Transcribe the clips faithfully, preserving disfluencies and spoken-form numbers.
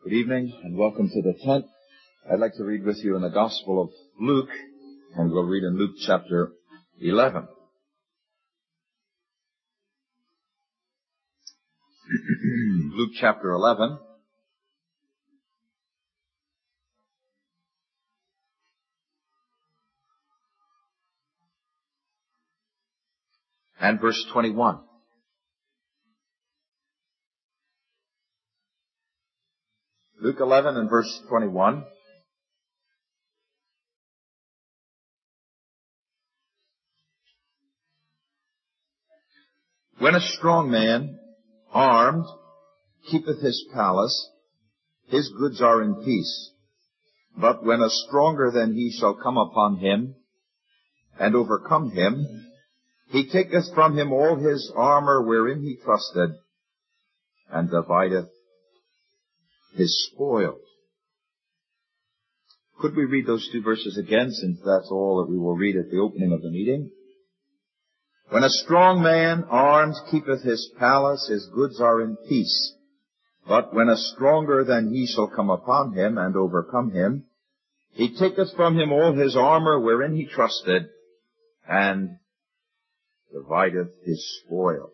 Good evening and welcome to the tent. I'd like to read with you in the Gospel of Luke, and we'll read in Luke chapter eleven. Luke chapter eleven. And verse twenty-one. Luke eleven and verse twenty-one. When a strong man, armed, keepeth his palace, his goods are in peace. But when a stronger than he shall come upon him, and overcome him, he taketh from him all his armor wherein he trusted, and divideth his spoil. Could we read those two verses again, since that's all that we will read at the opening of the meeting? When a strong man armed keepeth his palace, his goods are in peace. But when a stronger than he shall come upon him and overcome him, he taketh from him all his armor wherein he trusted, and divideth his spoil.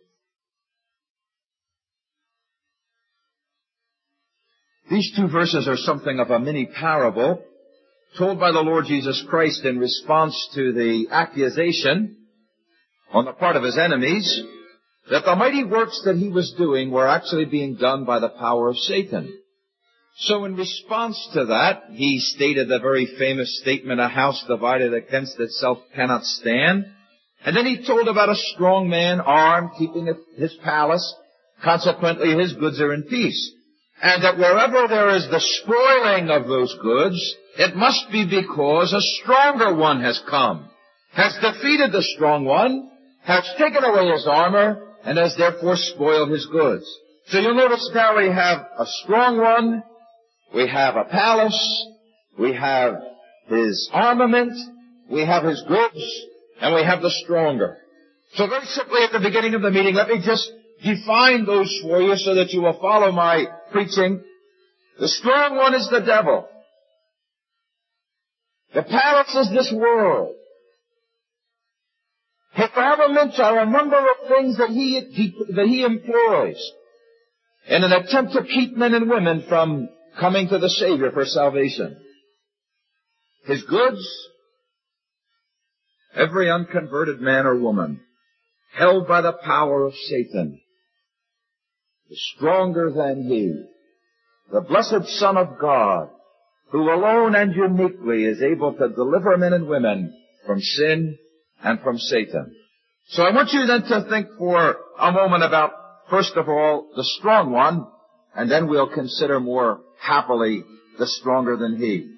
These two verses are something of a mini parable told by the Lord Jesus Christ in response to the accusation on the part of his enemies that the mighty works that he was doing were actually being done by the power of Satan. So in response to that, he stated the very famous statement, a house divided against itself cannot stand. And then he told about a strong man armed, keeping his palace. Consequently, his goods are in peace. And that wherever there is the spoiling of those goods, it must be because a stronger one has come, has defeated the strong one, has taken away his armor, and has therefore spoiled his goods. So you'll notice now we have a strong one, we have a palace, we have his armament, we have his goods, and we have the stronger. So very simply at the beginning of the meeting, let me just define those for you so that you will follow my preaching. The strong one is the devil. The palace is this world. His armaments are a number of things that he, he, that he employs in an attempt to keep men and women from coming to the Savior for salvation. His goods, every unconverted man or woman held by the power of Satan, is stronger than he, the blessed Son of God, who alone and uniquely is able to deliver men and women from sin and from Satan. So I want you then to think for a moment about, first of all, the strong one, and then we'll consider more happily the stronger than he.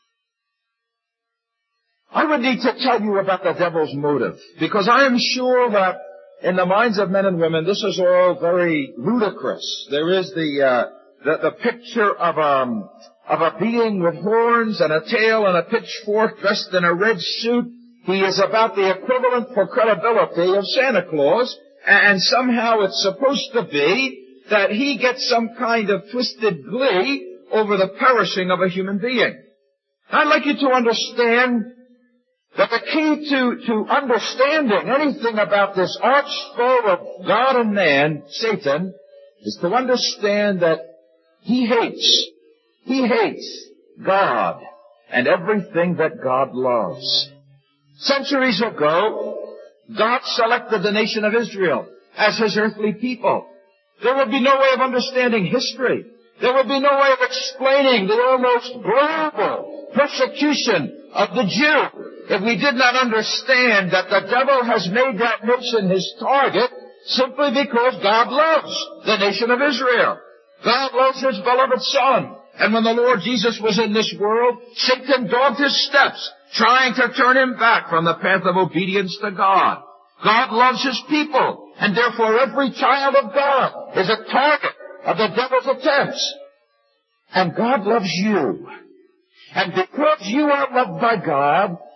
I would need to tell you about the devil's motive, because I am sure that in the minds of men and women, this is all very ludicrous. There is the, uh, the, the picture of, um, of a being with horns and a tail and a pitchfork dressed in a red suit. He is about the equivalent for credibility of Santa Claus, and somehow it's supposed to be that he gets some kind of twisted glee over the perishing of a human being. I'd like you to understand that the key to, to understanding anything about this arch foe of God and man, Satan, is to understand that he hates, he hates God and everything that God loves. Centuries ago, God selected the nation of Israel as his earthly people. There would be no way of understanding history. There would be no way of explaining the almost global persecution of the Jew if we did not understand that the devil has made that nation his target simply because God loves the nation of Israel. God loves his beloved Son. And when the Lord Jesus was in this world, Satan dogged his steps, trying to turn him back from the path of obedience to God. God loves his people, and therefore every child of God is a target of the devil's attempts. And God loves you. And because you are loved by God,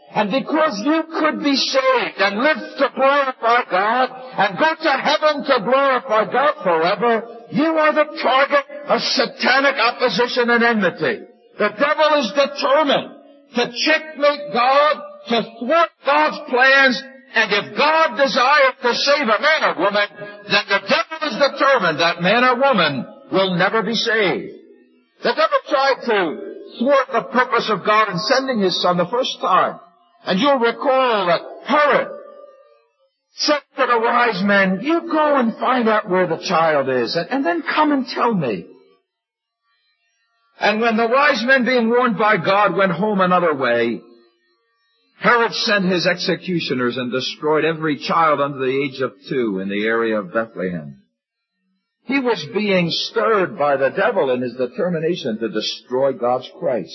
And because you could be saved and live to glorify God and go to heaven to glorify God forever, you are the target of satanic opposition and enmity. The devil is determined to checkmate God, to thwart God's plans, and if God desires to save a man or woman, then the devil is determined that man or woman will never be saved. The devil tried to thwart the purpose of God in sending His Son the first time. And you'll recall that Herod said to the wise men, you go and find out where the child is, and, and then come and tell me. And when the wise men, being warned by God, went home another way, Herod sent his executioners and destroyed every child under the age of two in the area of Bethlehem. He was being stirred by the devil in his determination to destroy God's Christ.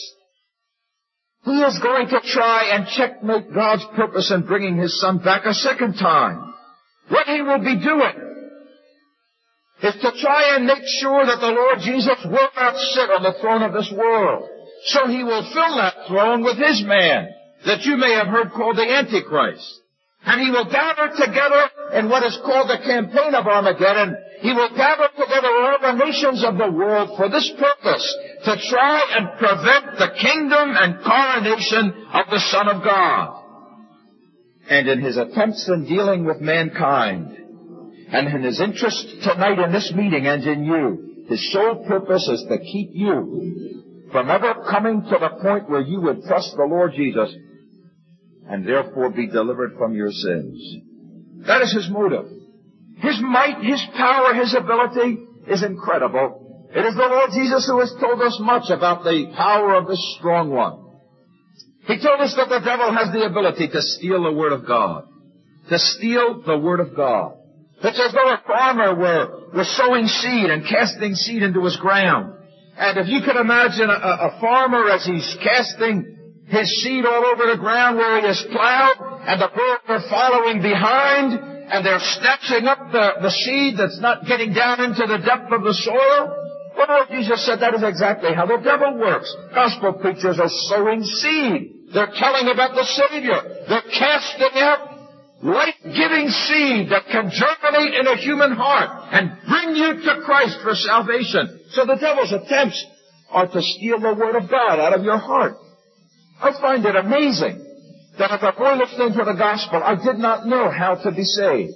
He is going to try and checkmate God's purpose in bringing His Son back a second time. What he will be doing is to try and make sure that the Lord Jesus will not sit on the throne of this world. So He will fill that throne with His man, that you may have heard called the Antichrist. And He will gather together in what is called the campaign of Armageddon. He will gather together all the nations of the world for this purpose, to try and prevent the kingdom and coronation of the Son of God. And in His attempts in dealing with mankind, and in His interest tonight in this meeting and in you, His sole purpose is to keep you from ever coming to the point where you would trust the Lord Jesus and therefore be delivered from your sins. That is His motive. His might, His power, His ability is incredible. It is the Lord Jesus who has told us much about the power of this strong one. He told us that the devil has the ability to steal the Word of God. To steal the Word of God. It's as though a farmer were, were sowing seed and casting seed into his ground. And if you could imagine a, a farmer as he's casting his seed all over the ground where he has plowed, and the birds are following behind, and they're snatching up the, the seed that's not getting down into the depth of the soil. Well, Lord Jesus said that is exactly how the devil works. Gospel preachers are sowing seed. They're telling about the Savior. They're casting out life-giving seed that can germinate in a human heart and bring you to Christ for salvation. So the devil's attempts are to steal the Word of God out of your heart. I find it amazing that as a boy listening to the gospel, I did not know how to be saved.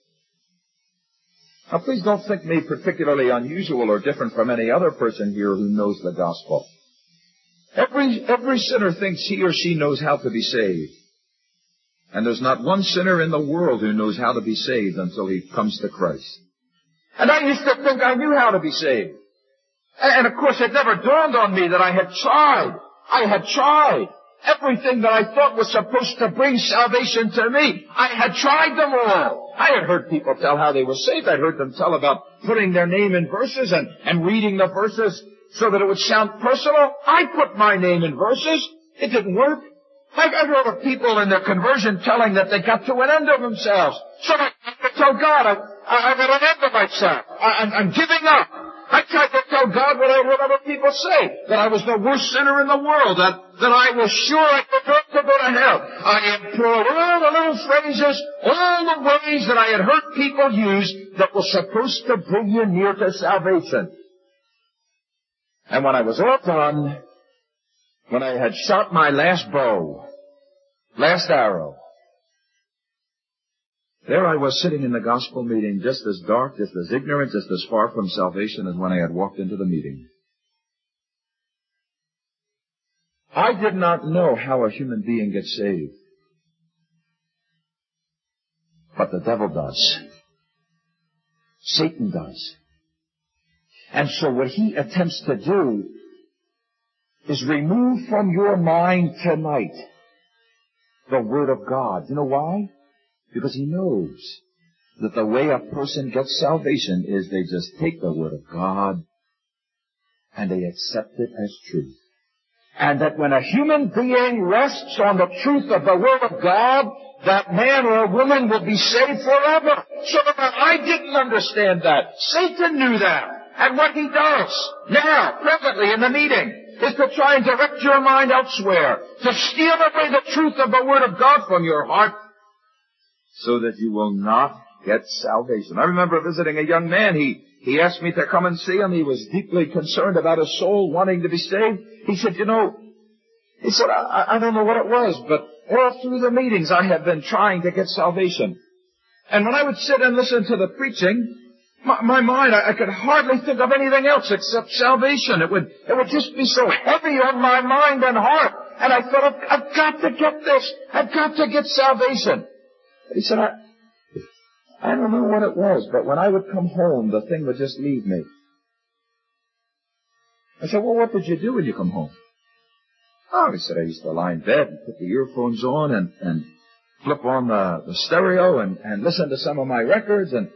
Now, please don't think me particularly unusual or different from any other person here who knows the gospel. Every, every sinner thinks he or she knows how to be saved. And there's not one sinner in the world who knows how to be saved until he comes to Christ. And I used to think I knew how to be saved. And of course, it never dawned on me that I had tried. I had tried. Everything that I thought was supposed to bring salvation to me, I had tried them all. I had heard people tell how they were saved. I'd heard them tell about putting their name in verses and, and reading the verses so that it would sound personal. I put my name in verses. It didn't work. I got heard of people in their conversion telling that they got to an end of themselves. So I tried to tell God, I, I, I'm at an end of myself. I, I'm, I'm giving up. I tried to tell God what I heard other people say, that I was the worst sinner in the world, that, that I was sure I deserved to go to hell. I employed all the little phrases, all the ways that I had heard people use that were supposed to bring you near to salvation. And when I was all done, when I had shot my last bow, last arrow, there I was sitting in the gospel meeting, just as dark, just as ignorant, just as far from salvation as when I had walked into the meeting. I did not know how a human being gets saved. But the devil does. Satan does. And so what he attempts to do is remove from your mind tonight the Word of God. You know why? Because he knows that the way a person gets salvation is they just take the Word of God and they accept it as truth. And that when a human being rests on the truth of the Word of God, that man or woman will be saved forever. So that I didn't understand that. Satan knew that. And what he does now, presently in the meeting, is to try and direct your mind elsewhere, to steal away the truth of the Word of God from your heart, so that you will not get salvation. I remember visiting a young man. He, he asked me to come and see him. He was deeply concerned about his soul, wanting to be saved. He said, you know, he said, I, I don't know what it was, but all through the meetings I have been trying to get salvation. And when I would sit and listen to the preaching, my, my mind, I, I could hardly think of anything else except salvation. It would, it would just be so heavy on my mind and heart. And I thought, I've, I've got to get this. I've got to get salvation. He said, I, I don't know what it was, but when I would come home, the thing would just leave me. I said, well, what did you do when you come home? Oh, he said, I used to lie in bed and put the earphones on and, and flip on the, the stereo and, and listen to some of my records. And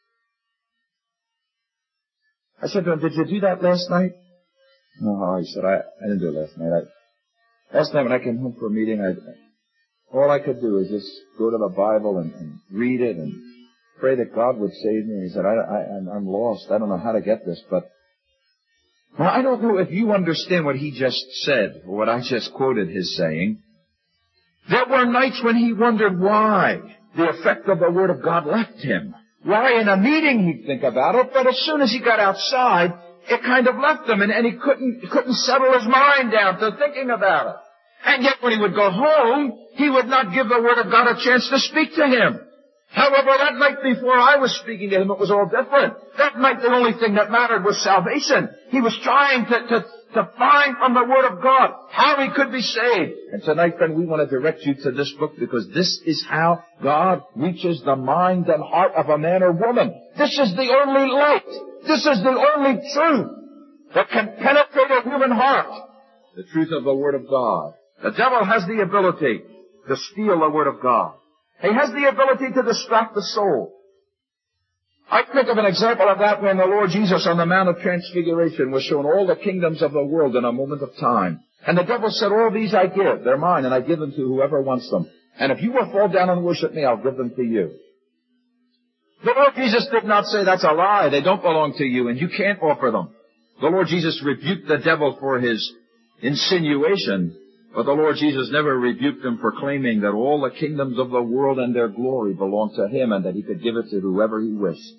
I said to him, did you do that last night? No, he said, I, I didn't do it last night. I, last night when I came home for a meeting, I, all I could do is just go to the Bible and, and read it and pray that God would save me. He said, I, I, I'm lost. I don't know how to get this, but now, I don't know if you understand what he just said, or what I just quoted his saying. There were nights when he wondered why the effect of the Word of God left him. Why in a meeting he'd think about it, but as soon as he got outside, it kind of left him, and, and he couldn't, couldn't settle his mind down to thinking about it. And yet when he would go home, he would not give the Word of God a chance to speak to him. However, that night before I was speaking to him, it was all different. That night, the only thing that mattered was salvation. He was trying to, to, to find from the Word of God how he could be saved. And tonight, then, we want to direct you to this book because this is how God reaches the mind and heart of a man or woman. This is the only light. This is the only truth that can penetrate a human heart. The truth of the Word of God. The devil has the ability to steal the Word of God. He has the ability to distract the soul. I think of an example of that when the Lord Jesus on the Mount of Transfiguration was shown all the kingdoms of the world in a moment of time. And the devil said, all these I give, they're mine, and I give them to whoever wants them. And if you will fall down and worship me, I'll give them to you. The Lord Jesus did not say that's a lie. They don't belong to you, and you can't offer them. The Lord Jesus rebuked the devil for his insinuation. But the Lord Jesus never rebuked him for claiming that all the kingdoms of the world and their glory belonged to him and that he could give it to whoever he wished.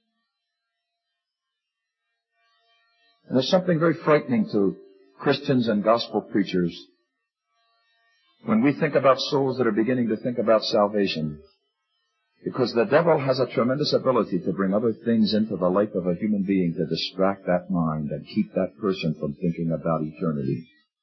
And there's something very frightening to Christians and gospel preachers when we think about souls that are beginning to think about salvation. Because the devil has a tremendous ability to bring other things into the life of a human being to distract that mind and keep that person from thinking about eternity.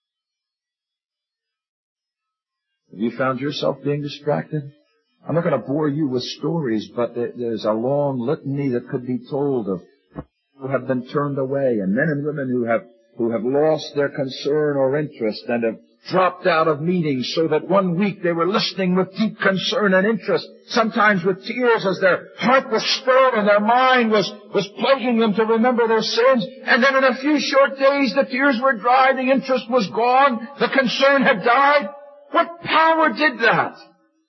Have you found yourself being distracted? I'm not going to bore you with stories, but there's a long litany that could be told of who have been turned away and men and women who have who have lost their concern or interest and have dropped out of meetings so that one week they were listening with deep concern and interest, sometimes with tears as their heart was stirred and their mind was, was plaguing them to remember their sins. And then in a few short days the tears were dry, the interest was gone, the concern had died. What power did that?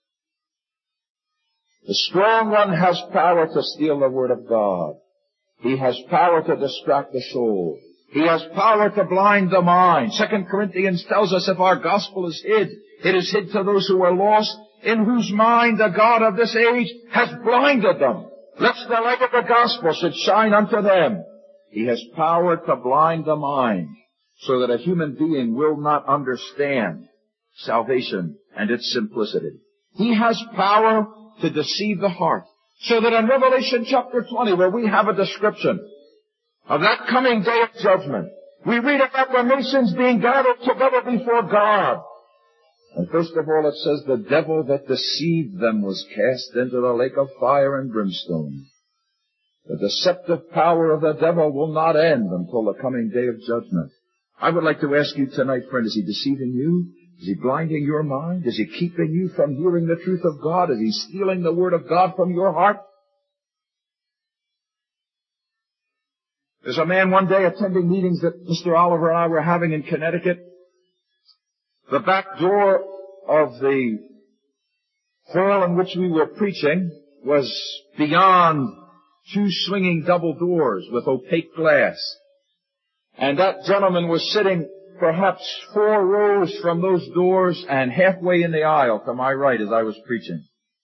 The strong one has power to steal the Word of God. He has power to distract the soul. He has power to blind the mind. Second Corinthians tells us if our gospel is hid, it is hid to those who are lost, in whose mind the God of this age has blinded them, lest the light of the gospel should shine unto them. He has power to blind the mind so that a human being will not understand salvation and its simplicity. He has power to deceive the heart. So that in Revelation chapter twenty, where we have a description of that coming day of judgment, we read about the nations being gathered together before God. And first of all, it says the devil that deceived them was cast into the lake of fire and brimstone. The deceptive power of the devil will not end until the coming day of judgment. I would like to ask you tonight, friend, is he deceiving you? Is he blinding your mind? Is he keeping you from hearing the truth of God? Is he stealing the Word of God from your heart? There's a man one day attending meetings that Mister Oliver and I were having in Connecticut. The back door of the hall in which we were preaching was beyond two swinging double doors with opaque glass. And that gentleman was sitting perhaps four rows from those doors and halfway in the aisle to my right as I was preaching.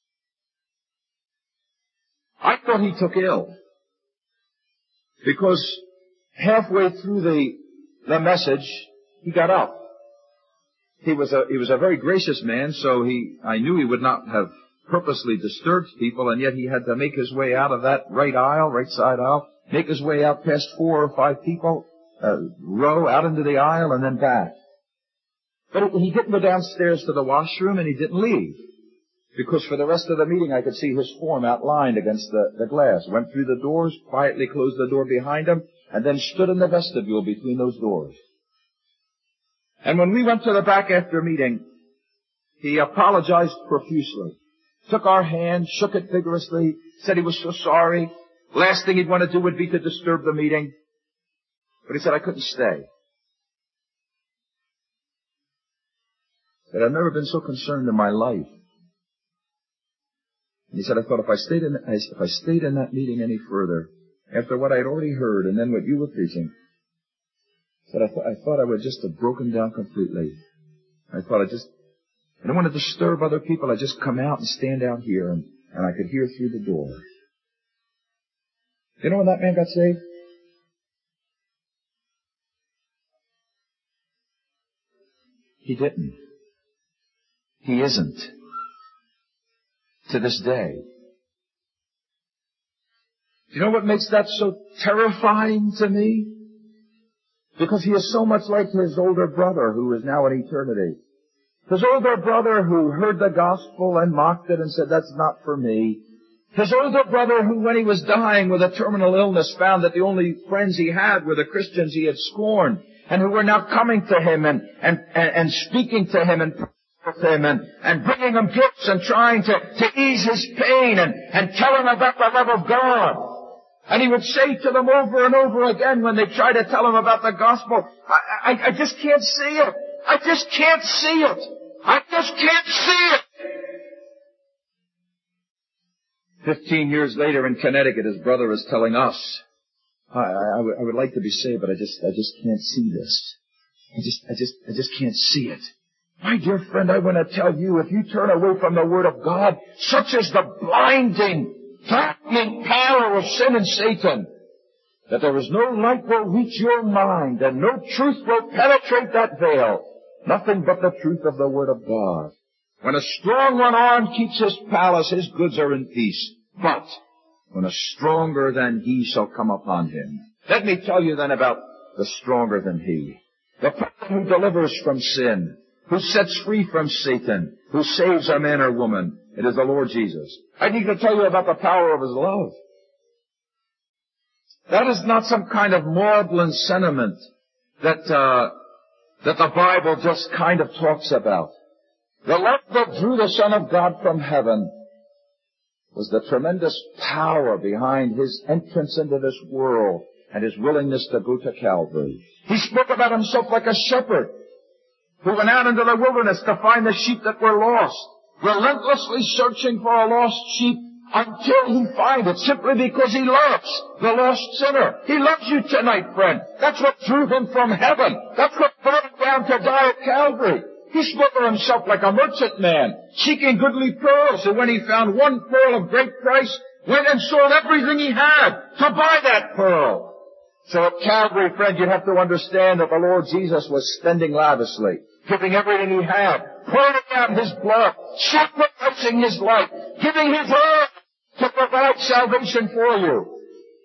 I thought he took ill, because halfway through the, the message, he got up. He was a, he was a very gracious man, so he, I knew he would not have purposely disturbed people, and yet he had to make his way out of that right aisle, right side aisle, make his way out past four or five people, uh, row out into the aisle and then back. But he didn't go downstairs to the washroom, and he didn't leave, because for the rest of the meeting I could see his form outlined against the, the glass. Went through the doors, quietly closed the door behind him, and then stood in the vestibule between those doors. And when we went to the back after meeting, he apologized profusely, took our hand, shook it vigorously, said he was so sorry. Last thing he'd want to do would be to disturb the meeting. But he said, I couldn't stay. He said, I've never been so concerned in my life. And he said, I thought if I stayed in, if I stayed in that meeting any further, after what I had already heard and then what you were preaching, he said, I, th- I thought I would just have broken down completely. I thought I just, I don't want to disturb other people. I just come out and stand out here, and, and I could hear through the door. You know when that man got saved? He didn't. He isn't. To this day. Do you know what makes that so terrifying to me? Because he is so much like his older brother who is now in eternity. His older brother who heard the gospel and mocked it and said, that's not for me. His older brother who, when he was dying with a terminal illness, found that the only friends he had were the Christians he had scorned, and who were now coming to him and, and, and, and speaking to him and with him and, and bringing him gifts and trying to, to ease his pain and, and tell him about the love of God. And he would say to them over and over again when they tried to tell him about the gospel, I, I, I just can't see it. I just can't see it. I just can't see it. Fifteen years later in Connecticut, his brother is telling us, I, I, I, would, I would like to be saved, but I just, I just can't see this. I just, I just, I just can't see it. My dear friend, I want to tell you, if you turn away from the Word of God, such is the blinding, threatening power of sin and Satan, that there is no light will reach your mind, and no truth will penetrate that veil. Nothing but the truth of the Word of God. When a strong one armed keeps his palace, his goods are in peace. But when a stronger than he shall come upon him. Let me tell you then about the stronger than he. The person who delivers from sin, who sets free from Satan, who saves a man or woman. It is the Lord Jesus. I need to tell you about the power of His love. That is not some kind of maudlin sentiment that, uh, that the Bible just kind of talks about. The love that drew the Son of God from heaven was the tremendous power behind His entrance into this world and His willingness to go to Calvary. He spoke about Himself like a shepherd who went out into the wilderness to find the sheep that were lost, relentlessly searching for a lost sheep until He finds it, simply because He loves the lost sinner. He loves you tonight, friend. That's what drew Him from heaven. That's what brought Him down to die at Calvary. He spoke of Himself like a merchant man, seeking goodly pearls, and when he found one pearl of great price, went and sold everything he had to buy that pearl. So at Calvary, friend, you have to understand that the Lord Jesus was spending lavishly, giving everything He had, pouring out His blood, sacrificing His life, giving His all to provide salvation for you.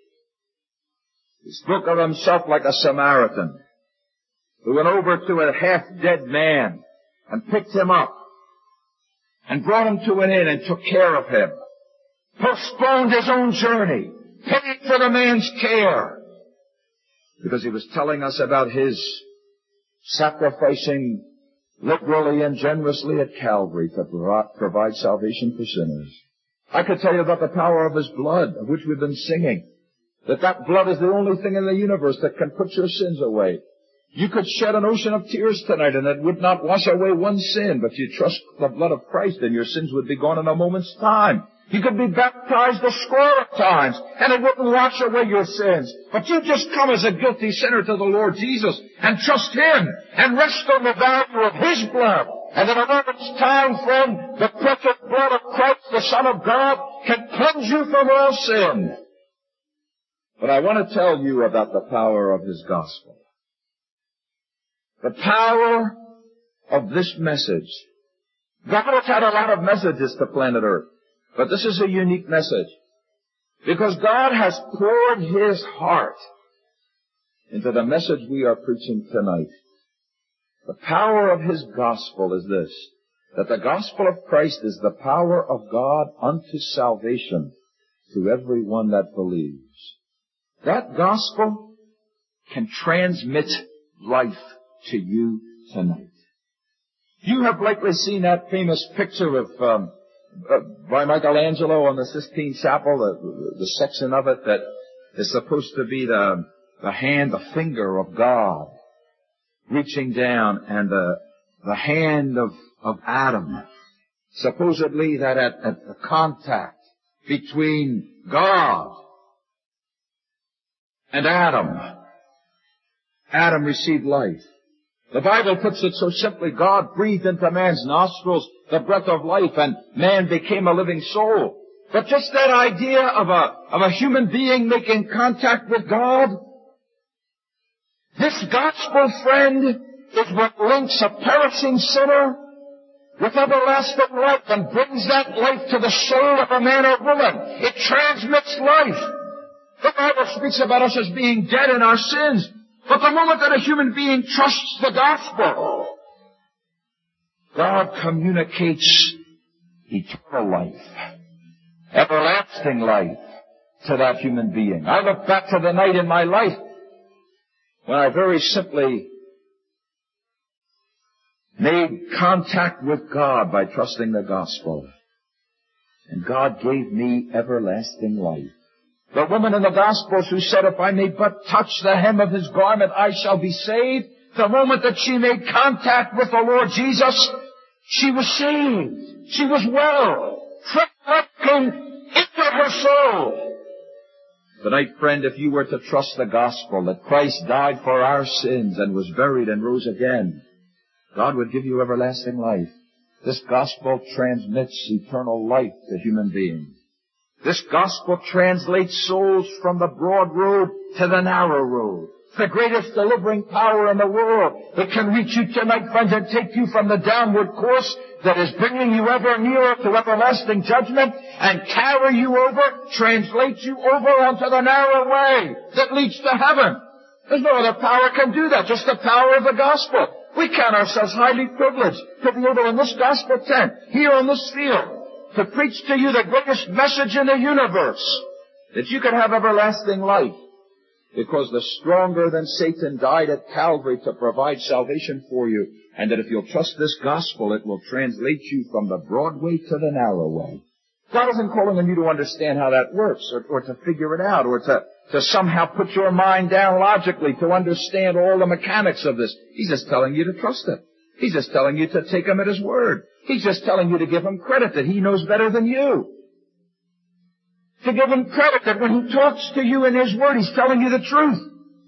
He spoke of Himself like a Samaritan who went over to a half-dead man and picked him up and brought him to an inn and took care of him, postponed his own journey, paid for the man's care, because He was telling us about His sacrificing liberally and generously at Calvary to provide salvation for sinners. I could tell you about the power of His blood, of which we've been singing, that that blood is the only thing in the universe that can put your sins away. You could shed an ocean of tears tonight and it would not wash away one sin, but you trust the blood of Christ and your sins would be gone in a moment's time. You could be baptized a score of times, and it wouldn't wash away your sins. But you just come as a guilty sinner to the Lord Jesus and trust Him and rest on the value of His blood. And in a moment's time, friend, the precious blood of Christ, the Son of God, can cleanse you from all sin. But I want to tell you about the power of His gospel. The power of this message. God has had a lot of messages to planet Earth. But this is a unique message, because God has poured His heart into the message we are preaching tonight. The power of His gospel is this, that the gospel of Christ is the power of God unto salvation to everyone that believes. That gospel can transmit life to you tonight. You have likely seen that famous picture of um, Uh, by Michelangelo on the Sistine Chapel, the, the section of it that is supposed to be the, the hand, the finger of God reaching down, and the, the hand of, of Adam. Supposedly that at, at the contact between God and Adam, Adam received life. The Bible puts it so simply, God breathed into man's nostrils the breath of life, and man became a living soul. But just that idea of a, of a human being making contact with God, this gospel, friend, is what links a perishing sinner with everlasting life and brings that life to the soul of a man or woman. It transmits life. The Bible speaks about us as being dead in our sins. But the moment that a human being trusts the gospel, God communicates eternal life, everlasting life to that human being. I look back to the night in my life when I very simply made contact with God by trusting the gospel. And God gave me everlasting life. The woman in the Gospels who said, if I may but touch the hem of His garment, I shall be saved. The moment that she made contact with the Lord Jesus, she was saved. She was well. Fresh life came into her soul. Tonight, friend, if you were to trust the gospel that Christ died for our sins and was buried and rose again, God would give you everlasting life. This gospel transmits eternal life to human beings. This gospel translates souls from the broad road to the narrow road. It's the greatest delivering power in the world. It can reach you tonight, friends, and take you from the downward course that is bringing you ever nearer to everlasting judgment and carry you over, translate you over onto the narrow way that leads to heaven. There's no other power can do that, just the power of the gospel. We count ourselves highly privileged to be able in this gospel tent, here on this field, to preach to you the greatest message in the universe, that you can have everlasting life, because the stronger than Satan died at Calvary to provide salvation for you, and that if you'll trust this gospel, it will translate you from the broad way to the narrow way. God isn't calling on you to understand how that works, or, or to figure it out, or to, to somehow put your mind down logically to understand all the mechanics of this. He's just telling you to trust it. He's just telling you to take Him at His word. He's just telling you to give Him credit that He knows better than you. To give Him credit that when He talks to you in His word, He's telling you the truth.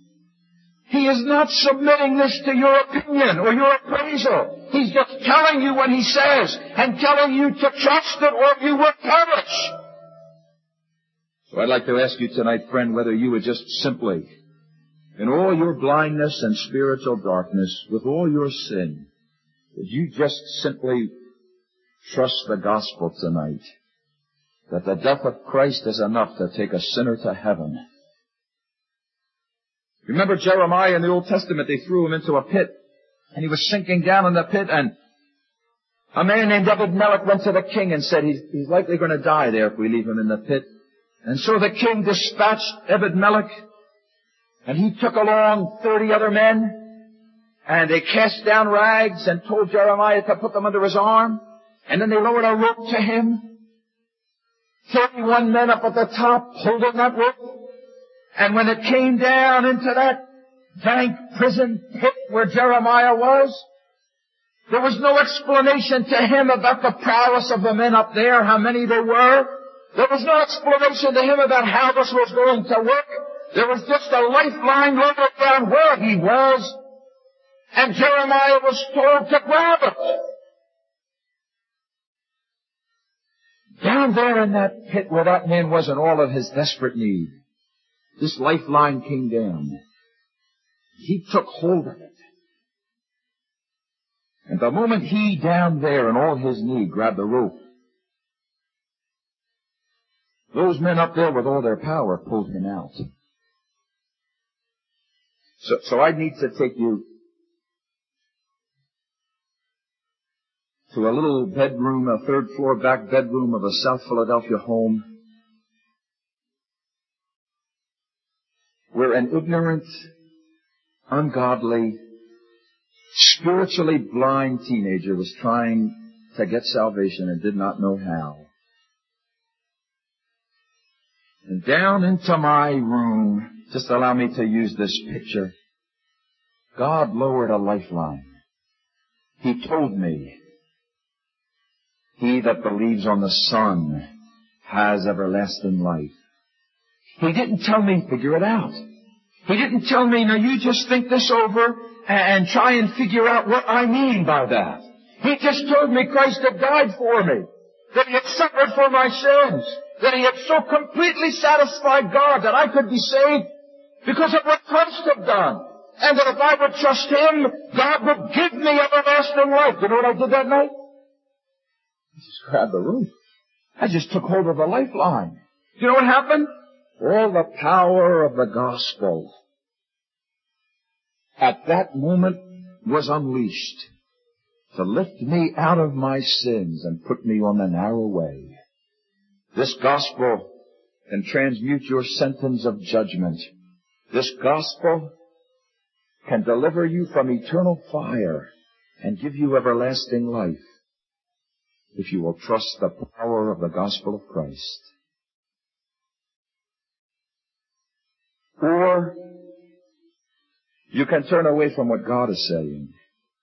He is not submitting this to your opinion or your appraisal. He's just telling you what He says and telling you to trust it or you will perish. So I'd like to ask you tonight, friend, whether you would just simply, in all your blindness and spiritual darkness, with all your sin, would you just simply trust the gospel tonight, that the death of Christ is enough to take a sinner to heaven. Remember Jeremiah in the Old Testament, they threw him into a pit, and he was sinking down in the pit, and a man named Ebed-Melech went to the king and said, he's, he's likely going to die there if we leave him in the pit. And so the king dispatched Ebed-Melech, and he took along thirty other men, and they cast down rags and told Jeremiah to put them under his arm, and then they lowered a rope to him. Thirty-one men up at the top holding that rope. And when it came down into that dank prison pit where Jeremiah was, there was no explanation to him about the prowess of the men up there, how many they were. There was no explanation to him about how this was going to work. There was just a lifeline lowered down where he was, and Jeremiah was told to grab it. Down there in that pit where that man was in all of his desperate need, this lifeline came down. He took hold of it. And the moment he down there in all his need grabbed the rope, those men up there with all their power pulled him out. So, so I need to take you to a little bedroom, a third floor back bedroom of a South Philadelphia home where an ignorant, ungodly, spiritually blind teenager was trying to get salvation and did not know how. And down into my room, just allow me to use this picture, God lowered a lifeline. He told me, he that believes on the Son has everlasting life. He didn't tell me, figure it out. He didn't tell me, now you just think this over and try and figure out what I mean by that. He just told me Christ had died for me, that he had suffered for my sins, that he had so completely satisfied God that I could be saved because of what Christ had done, and that if I would trust him, God would give me everlasting life. You know what I did that night? I just grabbed the rope. I just took hold of the lifeline. You know what happened? All the power of the gospel at that moment was unleashed to lift me out of my sins and put me on the narrow way. This gospel can transmute your sentence of judgment. This gospel can deliver you from eternal fire and give you everlasting life if you will trust the power of the gospel of Christ. Or you can turn away from what God is saying.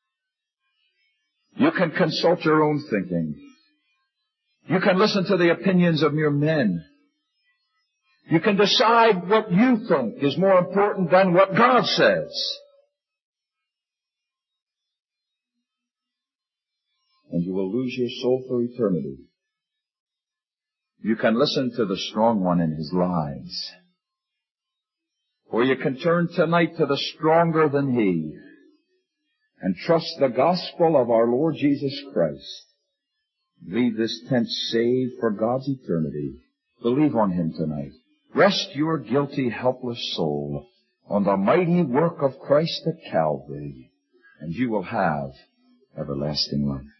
You can consult your own thinking. You can listen to the opinions of mere men. You can decide what you think is more important than what God says. And you will lose your soul for eternity. You can listen to the strong one in his lies. Or you can turn tonight to the stronger than he and trust the gospel of our Lord Jesus Christ. Leave this tent saved for God's eternity. Believe on him tonight. Rest your guilty, helpless soul on the mighty work of Christ at Calvary, and you will have everlasting life.